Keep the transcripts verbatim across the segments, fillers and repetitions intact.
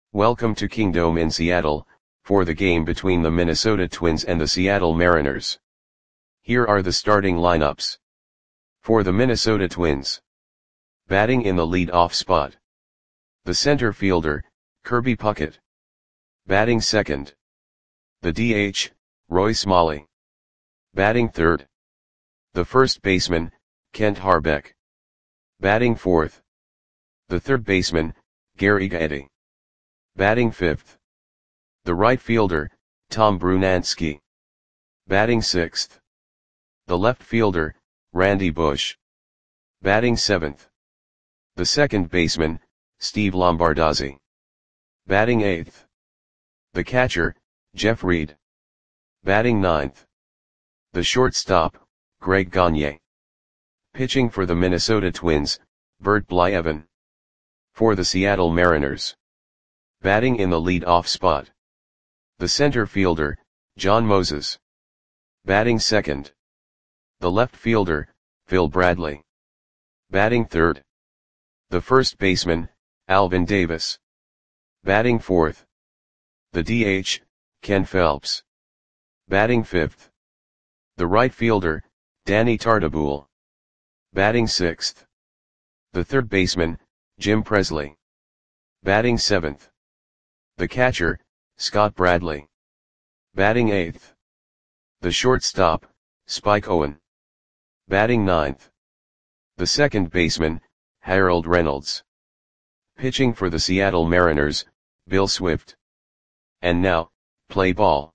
Welcome to Kingdome in Seattle, for the game between the Minnesota Twins and the Seattle Mariners. Here are the starting lineups. For the Minnesota Twins. Batting in the lead-off spot. The center fielder, Kirby Puckett. Batting second. The D H, Roy Smalley. Batting third. The first baseman, Kent Hrbek. Batting fourth. The third baseman, Gary Gaetti. Batting fifth. The right fielder, Tom Brunansky. Batting sixth. The left fielder, Randy Bush. Batting seventh. The second baseman, Steve Lombardozzi. Batting eighth. The catcher, Jeff Reed. Batting ninth. The shortstop, Greg Gagne. Pitching for the Minnesota Twins, Bert Blyleven. For the Seattle Mariners. Batting in the lead-off spot. The center fielder, John Moses. Batting second. The left fielder, Phil Bradley. Batting third. The first baseman, Alvin Davis. Batting fourth. The D H, Ken Phelps. Batting fifth. The right fielder, Danny Tartabull. Batting sixth. The third baseman, Jim Presley. Batting seventh. The catcher, Scott Bradley. Batting eighth. The shortstop, Spike Owen. Batting ninth. The second baseman, Harold Reynolds. Pitching for the Seattle Mariners, Bill Swift. And now, play ball.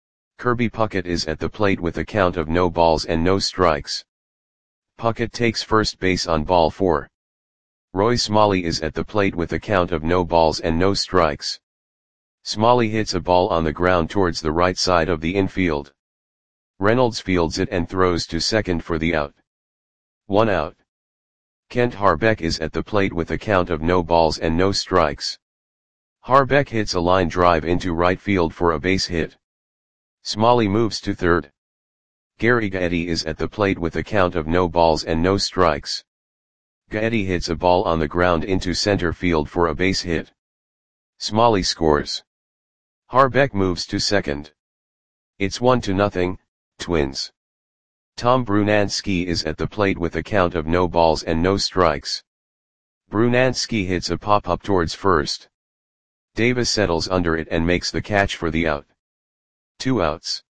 Kirby Puckett is at the plate with a count of no balls and no strikes. Puckett takes first base on ball four. Roy Smalley is at the plate with a count of no balls and no strikes. Smalley hits a ball on the ground towards the right side of the infield. Reynolds fields it and throws to second for the out. One out. Kent Hrbek is at the plate with a count of no balls and no strikes. Hrbek hits a line drive into right field for a base hit. Smalley moves to third. Gary Gaetti is at the plate with a count of no balls and no strikes. Gaetti hits a ball on the ground into center field for a base hit. Smalley scores. Hrbek moves to second. It's one to nothing, Twins. Tom Brunansky is at the plate with a count of no balls and no strikes. Brunansky hits a pop-up towards first. Davis settles under it and makes the catch for the out. Two outs.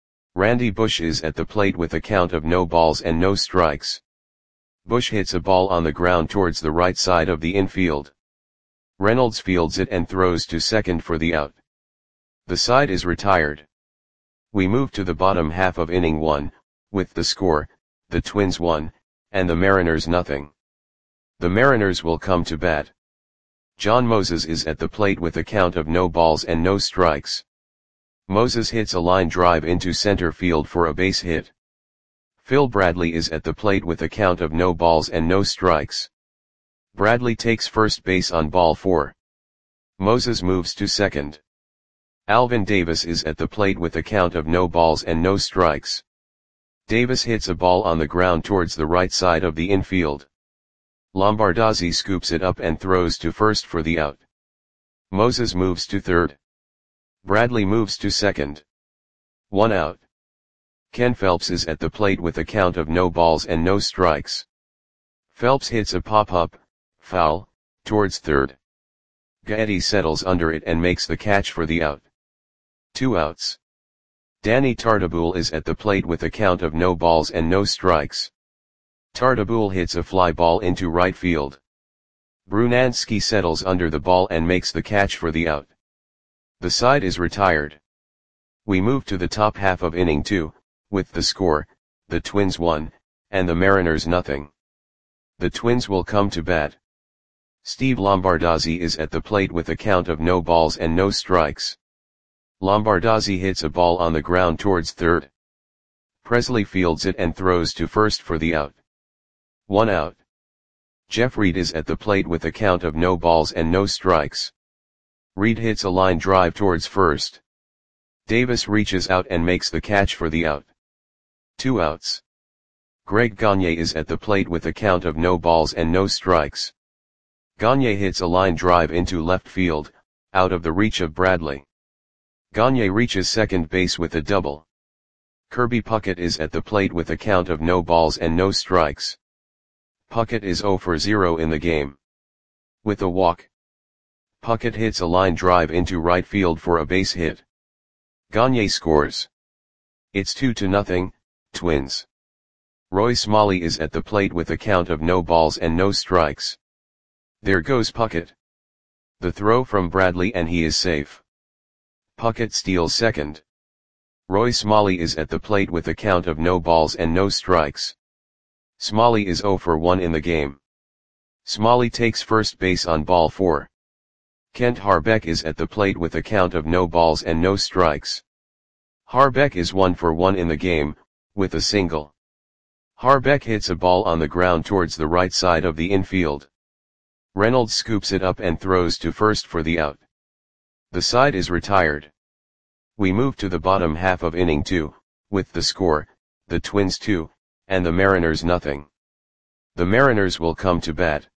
Randy Bush is at the plate with a count of no balls and no strikes. Bush hits a ball on the ground towards the right side of the infield. Reynolds fields it and throws to second for the out. The side is retired. We move to the bottom half of inning one, with the score, the Twins one, and the Mariners nothing. The Mariners will come to bat. John Moses is at the plate with a count of no balls and no strikes. Moses hits a line drive into center field for a base hit. Phil Bradley is at the plate with a count of no balls and no strikes. Bradley takes first base on ball four. Moses moves to second. Alvin Davis is at the plate with a count of no balls and no strikes. Davis hits a ball on the ground towards the right side of the infield. Lombardozzi scoops it up and throws to first for the out. Moses moves to third. Bradley moves to second. One out. Ken Phelps is at the plate with a count of no balls and no strikes. Phelps hits a pop-up, foul, towards third. Gaetti settles under it and makes the catch for the out. Two outs. Danny Tartabull is at the plate with a count of no balls and no strikes. Tartabull hits a fly ball into right field. Brunansky settles under the ball and makes the catch for the out. The side is retired. We move to the top half of inning two, with the score, the Twins one, and the Mariners nothing. The Twins will come to bat. Steve Lombardozzi is at the plate with a count of no balls and no strikes. Lombardozzi hits a ball on the ground towards third. Presley fields it and throws to first for the out. One out. Jeff Reed is at the plate with a count of no balls and no strikes. Reed hits a line drive towards first. Davis reaches out and makes the catch for the out. Two outs. Greg Gagne is at the plate with a count of no balls and no strikes. Gagne hits a line drive into left field, out of the reach of Bradley. Gagne reaches second base with a double. Kirby Puckett is at the plate with a count of no balls and no strikes. Puckett is zero for zero in the game. With a walk, Puckett hits a line drive into right field for a base hit. Gagne scores. It's two to nothing, Twins. Roy Smalley is at the plate with a count of no balls and no strikes. There goes Puckett. The throw from Bradley and he is safe. Puckett steals second. Roy Smalley is at the plate with a count of no balls and no strikes. Smalley is zero for one in the game. Smalley takes first base on ball four. Kent Harbeck is at the plate with a count of no balls and no strikes. Harbeck is one for one in the game, with a single. Harbeck hits a ball on the ground towards the right side of the infield. Reynolds scoops it up and throws to first for the out. The side is retired. We move to the bottom half of inning two, with the score, the Twins two, and the Mariners nothing. The Mariners will come to bat.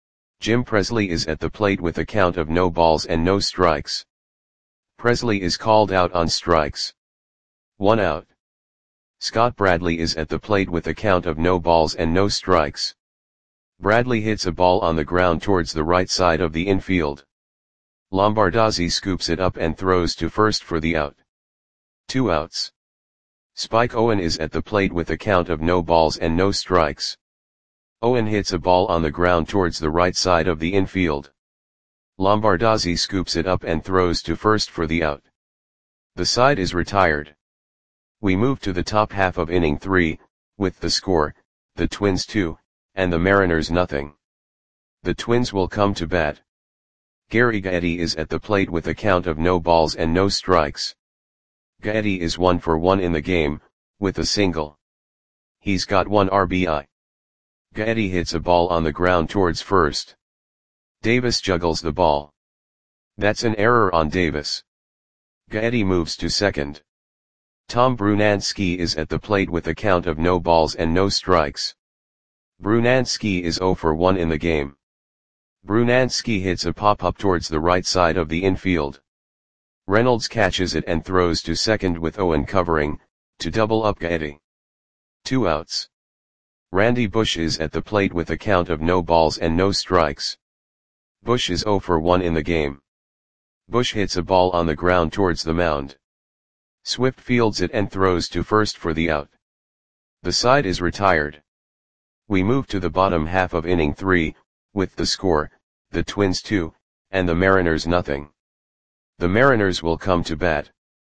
Jim Presley is at the plate with a count of no balls and no strikes. Presley is called out on strikes. One out. Scott Bradley is at the plate with a count of no balls and no strikes. Bradley hits a ball on the ground towards the right side of the infield. Lombardozzi scoops it up and throws to first for the out. Two outs. Spike Owen is at the plate with a count of no balls and no strikes. Owen hits a ball on the ground towards the right side of the infield. Lombardozzi scoops it up and throws to first for the out. The side is retired. We move to the top half of inning three, with the score, the Twins two, and the Mariners nothing. The Twins will come to bat. Gary Gaetti is at the plate with a count of no balls and no strikes. Gaetti is one for one in the game, with a single. He's got one R B I. Gaetti hits a ball on the ground towards first. Davis juggles the ball. That's an error on Davis. Gaetti moves to second. Tom Brunansky is at the plate with a count of no balls and no strikes. Brunansky is zero for one in the game. Brunansky hits a pop-up towards the right side of the infield. Reynolds catches it and throws to second with Owen covering, to double up Gaetti. Two outs. Randy Bush is at the plate with a count of no balls and no strikes. Bush is zero for one in the game. Bush hits a ball on the ground towards the mound. Swift fields it and throws to first for the out. The side is retired. We move to the bottom half of inning three, with the score, the Twins two, and the Mariners nothing. The Mariners will come to bat.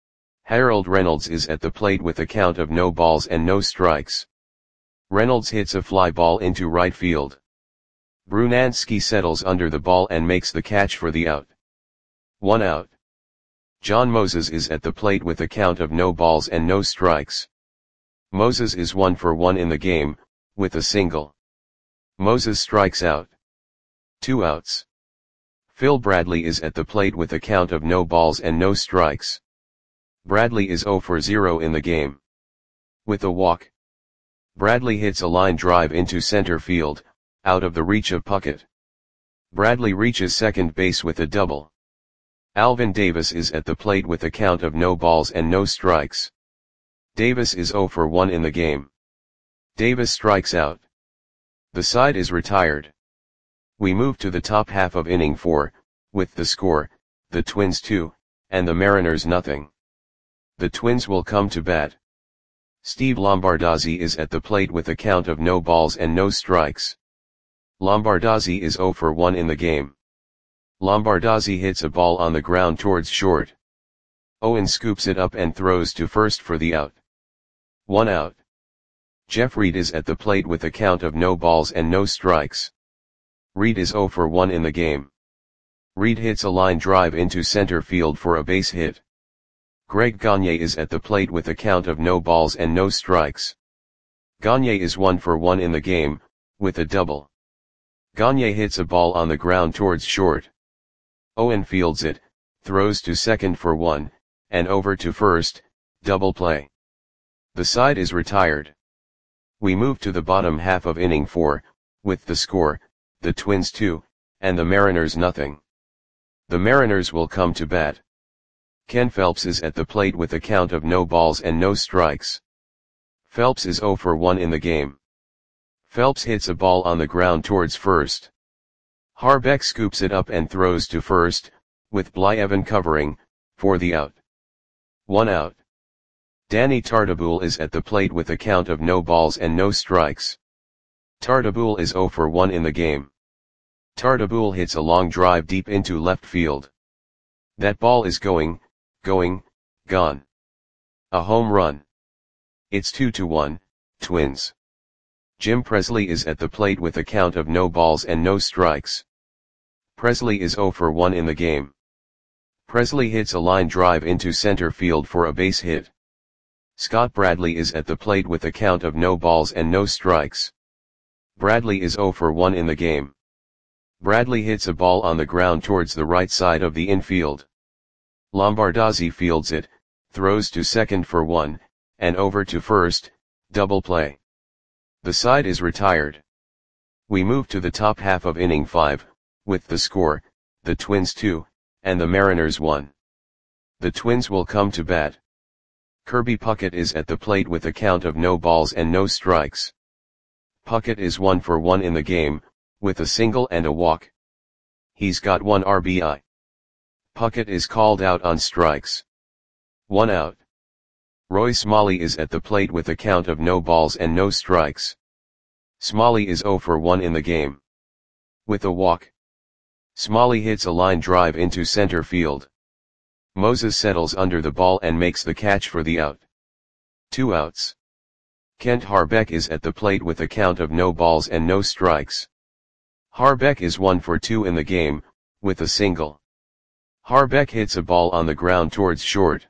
Harold Reynolds is at the plate with a count of no balls and no strikes. Reynolds hits a fly ball into right field. Brunansky settles under the ball and makes the catch for the out. One out. John Moses is at the plate with a count of no balls and no strikes. Moses is one for one in the game, with a single. Moses strikes out. Two outs. Phil Bradley is at the plate with a count of no balls and no strikes. Bradley is zero for zero in the game. With a walk, Bradley hits a line drive into center field, out of the reach of Puckett. Bradley reaches second base with a double. Alvin Davis is at the plate with a count of no balls and no strikes. Davis is zero for one in the game. Davis strikes out. The side is retired. We move to the top half of inning four, with the score, the Twins two, and the Mariners nothing. The Twins will come to bat. Steve Lombardozzi is at the plate with a count of no balls and no strikes. Lombardozzi is zero for one in the game. Lombardozzi hits a ball on the ground towards short. Owen scoops it up and throws to first for the out. One out. Jeff Reed is at the plate with a count of no balls and no strikes. Reed is zero for one in the game. Reed hits a line drive into center field for a base hit. Greg Gagne is at the plate with a count of no balls and no strikes. Gagne is one for one in the game, with a double. Gagne hits a ball on the ground towards short. Owen fields it, throws to second for one, and over to first, double play. The side is retired. We move to the bottom half of inning four, with the score, the Twins two, and the Mariners nothing. The Mariners will come to bat. Ken Phelps is at the plate with a count of no balls and no strikes. Phelps is zero for one in the game. Phelps hits a ball on the ground towards first. Harbeck scoops it up and throws to first, with Blyevin covering, for the out. One out. Danny Tartabull is at the plate with a count of no balls and no strikes. Tartabull is zero for one in the game. Tartabull hits a long drive deep into left field. That ball is going, going, gone. A home run. It's two to one, Twins. Jim Presley is at the plate with a count of no balls and no strikes. Presley is zero for one in the game. Presley hits a line drive into center field for a base hit. Scott Bradley is at the plate with a count of no balls and no strikes. Bradley is zero for one in the game. Bradley hits a ball on the ground towards the right side of the infield. Lombardozzi fields it, throws to second for one, and over to first, double play. The side is retired. We move to the top half of inning five, with the score, the Twins two, and the Mariners one. The Twins will come to bat. Kirby Puckett is at the plate with a count of no balls and no strikes. Puckett is one for one in the game, with a single and a walk. He's got one R B I. Puckett is called out on strikes. One out. Roy Smalley is at the plate with a count of no balls and no strikes. Smalley is zero for one in the game. With a walk. Smalley hits a line drive into center field. Moses settles under the ball and makes the catch for the out. Two outs. Kent Harbeck is at the plate with a count of no balls and no strikes. Harbeck is one for two in the game, with a single. Harbeck hits a ball on the ground towards short.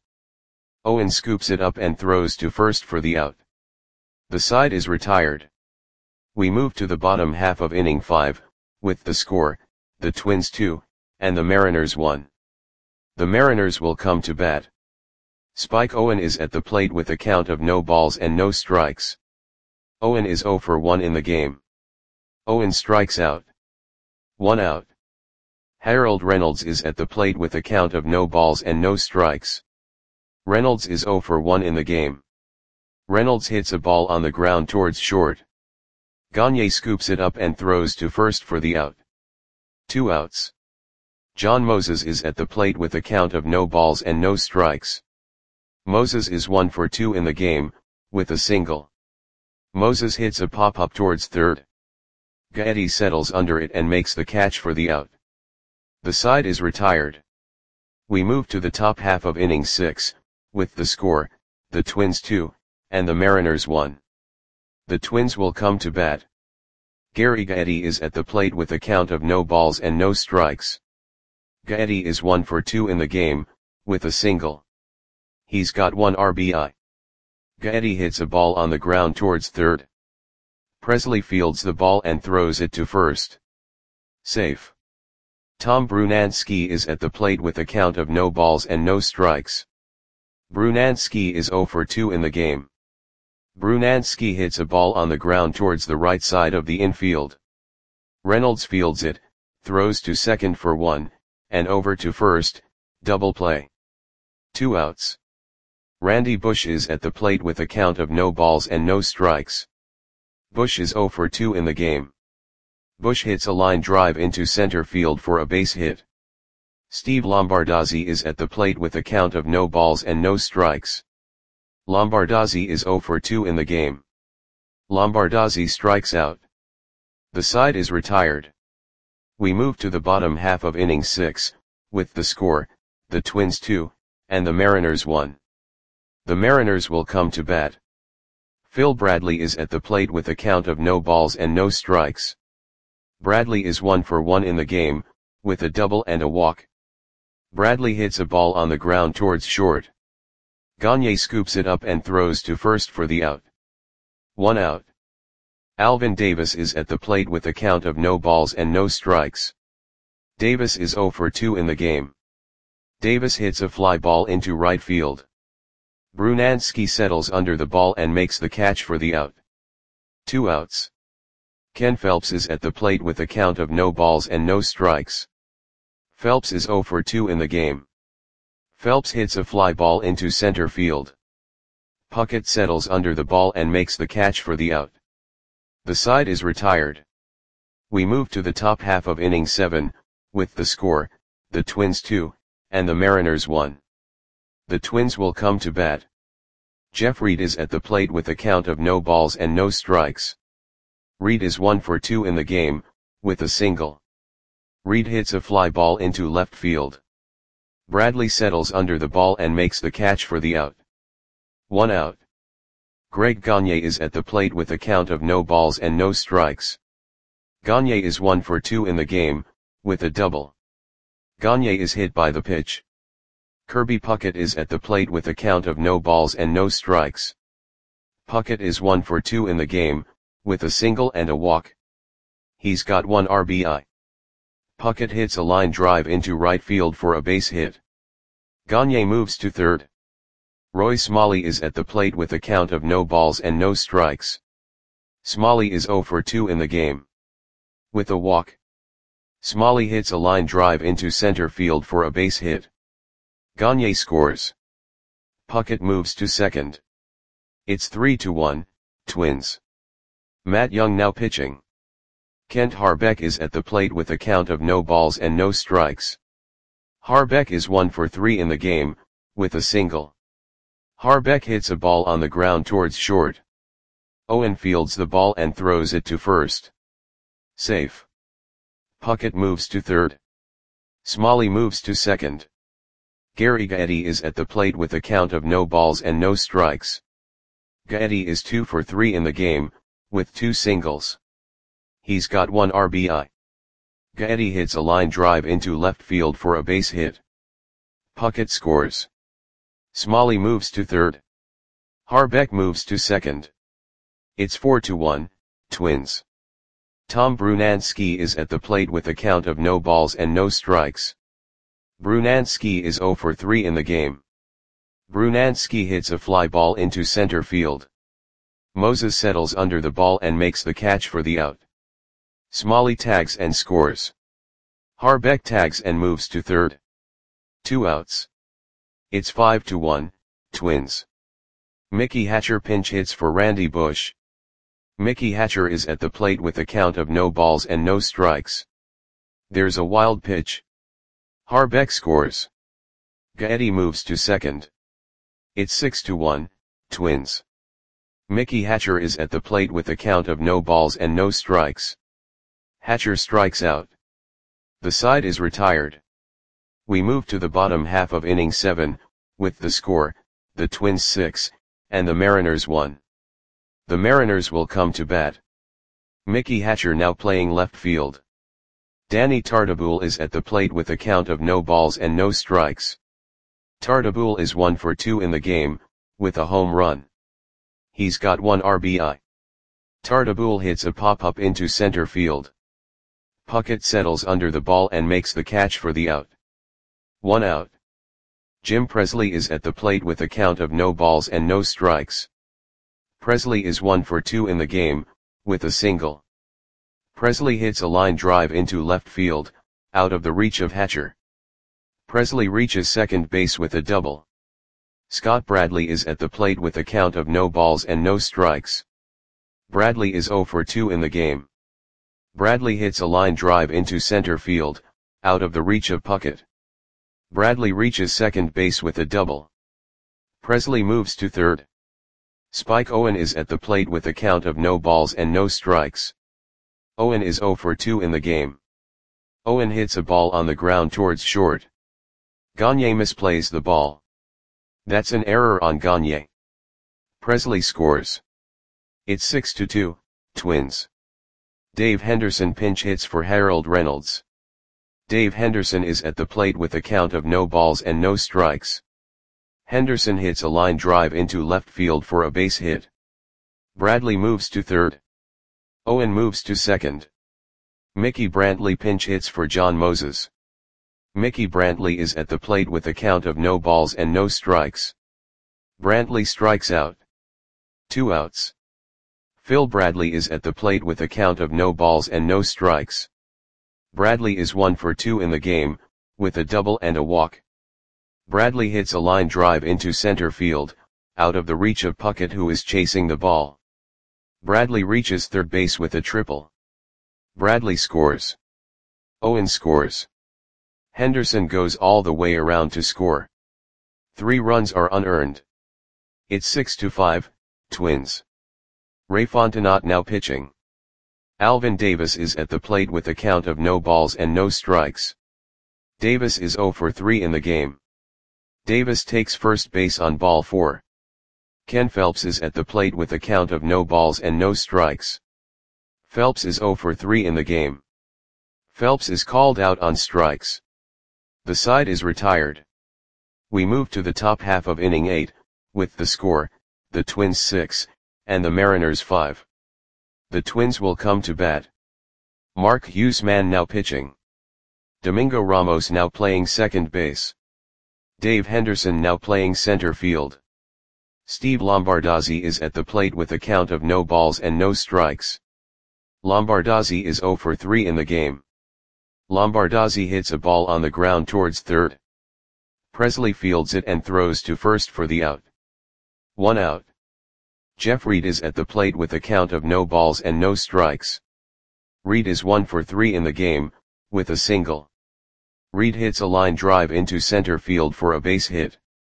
Owen scoops it up and throws to first for the out. The side is retired. We move to the bottom half of inning five, with the score, the Twins two, and the Mariners one. The Mariners will come to bat. Spike Owen is at the plate with a count of no balls and no strikes. Owen is zero for one in the game. Owen strikes out. One out. Harold Reynolds is at the plate with a count of no balls and no strikes. Reynolds is zero for one in the game. Reynolds hits a ball on the ground towards short. Gagne scoops it up and throws to first for the out. Two outs. John Moses is at the plate with a count of no balls and no strikes. Moses is one for two in the game, with a single. Moses hits a pop-up towards third. Gaetti settles under it and makes the catch for the out. The side is retired. We move to the top half of inning six, with the score, the Twins two, and the Mariners one. The Twins will come to bat. Gary Gaetti is at the plate with a count of no balls and no strikes. Gaetti is one for two in the game, with a single. He's got one R B I. Gaetti hits a ball on the ground towards third. Presley fields the ball and throws it to first. Safe. Tom Brunansky is at the plate with a count of no balls and no strikes. Brunansky is zero for two in the game. Brunansky hits a ball on the ground towards the right side of the infield. Reynolds fields it, throws to second for one, and over to first, double play. Two outs. Randy Bush is at the plate with a count of no balls and no strikes. Bush is zero for two in the game. Bush hits a line drive into center field for a base hit. Steve Lombardozzi is at the plate with a count of no balls and no strikes. Lombardozzi is zero for two in the game. Lombardozzi strikes out. The side is retired. We move to the bottom half of inning six, with the score, the Twins two, and the Mariners one. The Mariners will come to bat. Phil Bradley is at the plate with a count of no balls and no strikes. Bradley is one for one in the game, with a double and a walk. Bradley hits a ball on the ground towards short. Gagne scoops it up and throws to first for the out. One out. Alvin Davis is at the plate with a count of no balls and no strikes. Davis is zero for two in the game. Davis hits a fly ball into right field. Brunansky settles under the ball and makes the catch for the out. Two outs. Ken Phelps is at the plate with a count of no balls and no strikes. Phelps is zero for two in the game. Phelps hits a fly ball into center field. Puckett settles under the ball and makes the catch for the out. The side is retired. We move to the top half of inning seven, with the score, the Twins two, and the Mariners one. The Twins will come to bat. Jeff Reed is at the plate with a count of no balls and no strikes. Reed is one for two in the game, with a single. Reed hits a fly ball into left field. Bradley settles under the ball and makes the catch for the out. One out. Greg Gagne is at the plate with a count of no balls and no strikes. Gagne is one for two in the game, with a double. Gagne is hit by the pitch. Kirby Puckett is at the plate with a count of no balls and no strikes. Puckett is one for two in the game, with a single and a walk. He's got one R B I. Puckett hits a line drive into right field for a base hit. Gagne moves to third. Roy Smalley is at the plate with a count of no balls and no strikes. Smalley is zero for two in the game. With a walk. Smalley hits a line drive into center field for a base hit. Gagne scores. Puckett moves to second. It's three to one, Twins. Matt Young now pitching. Kent Harbeck is at the plate with a count of no balls and no strikes. Harbeck is one for three in the game, with a single. Harbeck hits a ball on the ground towards short. Owen fields the ball and throws it to first. Safe. Puckett moves to third. Smalley moves to second. Gary Gaetti is at the plate with a count of no balls and no strikes. Gaetti is two for three in the game, with two singles. He's got one R B I. Gaetti hits a line drive into left field for a base hit. Puckett scores. Smalley moves to third. Harbeck moves to second. It's four to one, Twins. Tom Brunansky is at the plate with a count of no balls and no strikes. Brunansky is zero for three in the game. Brunansky hits a fly ball into center field. Moses settles under the ball and makes the catch for the out. Smalley tags and scores. Harbeck tags and moves to third. Two outs. It's five to one, Twins. Mickey Hatcher pinch hits for Randy Bush. Mickey Hatcher is at the plate with a count of no balls and no strikes. There's a wild pitch. Harbeck scores. Gaetti moves to second. It's six to one, Twins. Mickey Hatcher is at the plate with a count of no balls and no strikes. Hatcher strikes out. The side is retired. We move to the bottom half of inning seven, with the score, the Twins six, and the Mariners one. The Mariners will come to bat. Mickey Hatcher now playing left field. Danny Tartabull is at the plate with a count of no balls and no strikes. Tartabull is one for two in the game, with a home run. He's got one R B I. Tartabull hits a pop-up into center field. Puckett settles under the ball and makes the catch for the out. One out. Jim Presley is at the plate with a count of no balls and no strikes. Presley is one for two in the game, with a single. Presley hits a line drive into left field, out of the reach of Hatcher. Presley reaches second base with a double. Scott Bradley is at the plate with a count of no balls and no strikes. Bradley is zero for two in the game. Bradley hits a line drive into center field, out of the reach of Puckett. Bradley reaches second base with a double. Presley moves to third. Spike Owen is at the plate with a count of no balls and no strikes. Owen is zero for two in the game. Owen hits a ball on the ground towards short. Gagne misplays the ball. That's an error on Gagne. Presley scores. It's six to two, Twins. Dave Henderson pinch hits for Harold Reynolds. Dave Henderson is at the plate with a count of no balls and no strikes. Henderson hits a line drive into left field for a base hit. Bradley moves to third. Owen moves to second. Mickey Brantley pinch hits for John Moses. Mickey Brantley is at the plate with a count of no balls and no strikes. Brantley strikes out. Two outs. Phil Bradley is at the plate with a count of no balls and no strikes. Bradley is one for two in the game, with a double and a walk. Bradley hits a line drive into center field, out of the reach of Puckett, who is chasing the ball. Bradley reaches third base with a triple. Bradley scores. Owen scores. Henderson goes all the way around to score. Three runs are unearned. It's six to five, Twins. Ray Fontenot now pitching. Alvin Davis is at the plate with a count of no balls and no strikes. Davis is oh for three in the game. Davis takes first base on ball four. Ken Phelps is at the plate with a count of no balls and no strikes. Phelps is oh for three in the game. Phelps is called out on strikes. The side is retired. We move to the top half of inning eight, with the score, the Twins six, and the Mariners five. The Twins will come to bat. Mark Huesman now pitching. Domingo Ramos now playing second base. Dave Henderson now playing center field. Steve Lombardozzi is at the plate with a count of no balls and no strikes. Lombardozzi is oh for three in the game. Lombardozzi hits a ball on the ground towards third. Presley fields it and throws to first for the out. One out. Jeff Reed is at the plate with a count of no balls and no strikes. Reed is one for three in the game, with a single. Reed hits a line drive into center field for a base hit.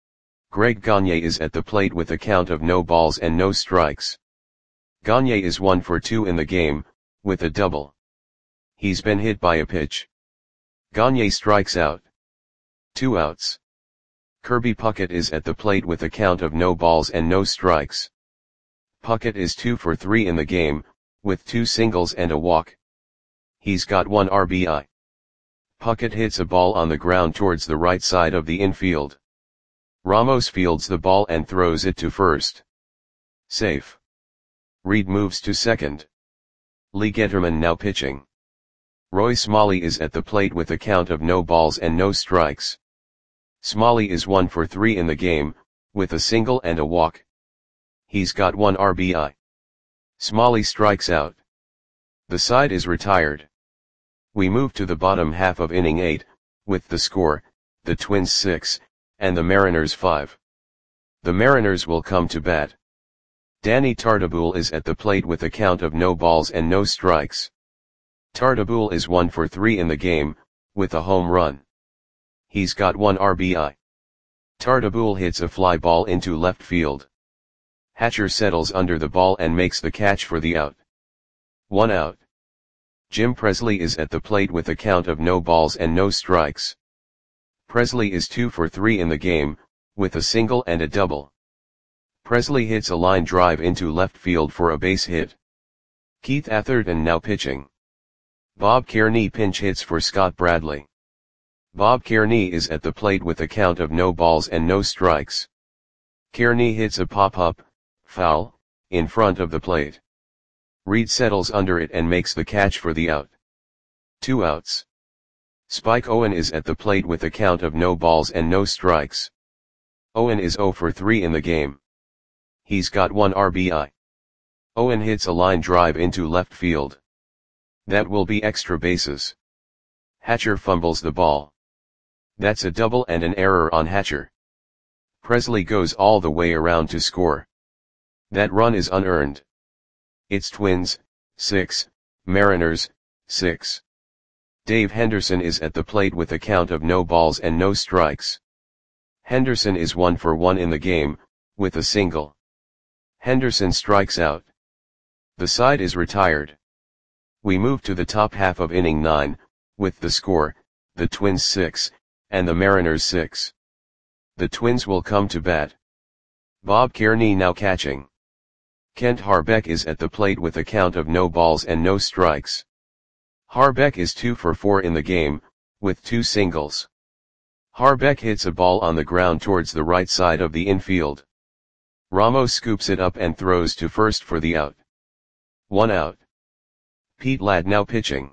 Greg Gagne is at the plate with a count of no balls and no strikes. Gagne is one for two in the game, with a double. He's been hit by a pitch. Gagne strikes out. Two outs. Kirby Puckett is at the plate with a count of no balls and no strikes. Puckett is two for three in the game, with two singles and a walk. He's got one R B I. Puckett hits a ball on the ground towards the right side of the infield. Ramos fields the ball and throws it to first. Safe. Reed moves to second. Lee Getterman now pitching. Roy Smalley is at the plate with a count of no balls and no strikes. Smalley is one for three in the game, with a single and a walk. He's got one R B I. Smalley strikes out. The side is retired. We move to the bottom half of inning eight, with the score, the Twins six, and the Mariners five. The Mariners will come to bat. Danny Tartabull is at the plate with a count of no balls and no strikes. Tartabull is one for three in the game, with a home run. He's got one R B I. Tartabull hits a fly ball into left field. Hatcher settles under the ball and makes the catch for the out. One out. Jim Presley is at the plate with a count of no balls and no strikes. Presley is two for three in the game, with a single and a double. Presley hits a line drive into left field for a base hit. Keith Atherton now pitching. Bob Kearney pinch hits for Scott Bradley. Bob Kearney is at the plate with a count of no balls and no strikes. Kearney hits a pop-up, foul, in front of the plate. Reed settles under it and makes the catch for the out. Two outs. Spike Owen is at the plate with a count of no balls and no strikes. Owen is oh for three in the game. He's got one R B I. Owen hits a line drive into left field. That will be extra bases. Hatcher fumbles the ball. That's a double and an error on Hatcher. Presley goes all the way around to score. That run is unearned. It's Twins, six, Mariners, six. Dave Henderson is at the plate with a count of no balls and no strikes. Henderson is one for one in the game, with a single. Henderson strikes out. The side is retired. We move to the top half of inning nine, with the score, the Twins six, and the Mariners six. The Twins will come to bat. Bob Kearney now catching. Kent Harbeck is at the plate with a count of no balls and no strikes. Harbeck is two for four in the game, with two singles. Harbeck hits a ball on the ground towards the right side of the infield. Ramos scoops it up and throws to first for the out. One out. Pete Ladd now pitching.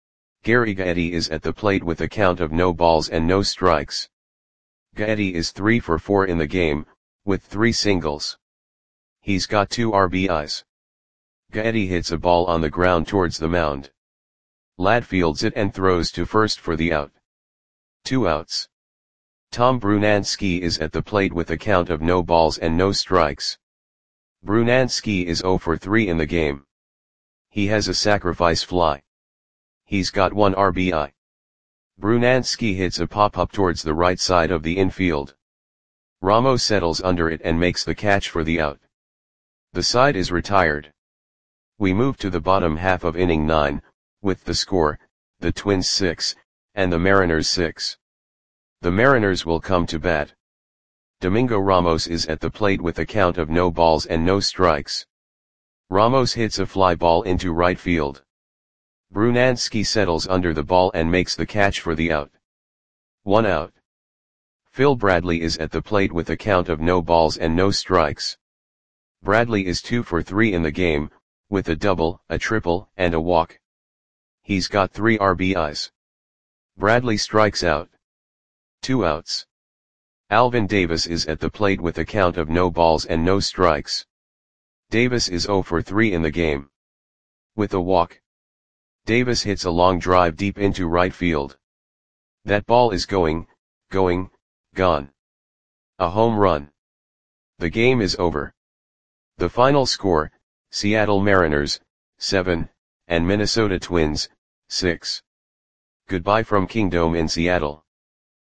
Gary Gaetti is at the plate with a count of no balls and no strikes. Gaetti is three for four in the game, with three singles. He's got two R B Is. Gaetti hits a ball on the ground towards the mound. Ladd fields it and throws to first for the out. Two outs. Tom Brunansky is at the plate with a count of no balls and no strikes. Brunansky is oh for three in the game. He has a sacrifice fly. He's got one R B I. Brunansky hits a pop-up towards the right side of the infield. Ramos settles under it and makes the catch for the out. The side is retired. We move to the bottom half of inning nine, with the score, the Twins six, and the Mariners six. The Mariners will come to bat. Domingo Ramos is at the plate with a count of no balls and no strikes. Ramos hits a fly ball into right field. Brunansky settles under the ball and makes the catch for the out. One out. Phil Bradley is at the plate with a count of no balls and no strikes. Bradley is two for three in the game, with a double, a triple, and a walk. He's got three R B Is. Bradley strikes out. Two outs. Alvin Davis is at the plate with a count of no balls and no strikes. Davis is oh for three in the game. With a walk. Davis hits a long drive deep into right field. That ball is going, going, gone. A home run. The game is over. The final score, Seattle Mariners, seven, and Minnesota Twins, six. Goodbye from Kingdome in Seattle.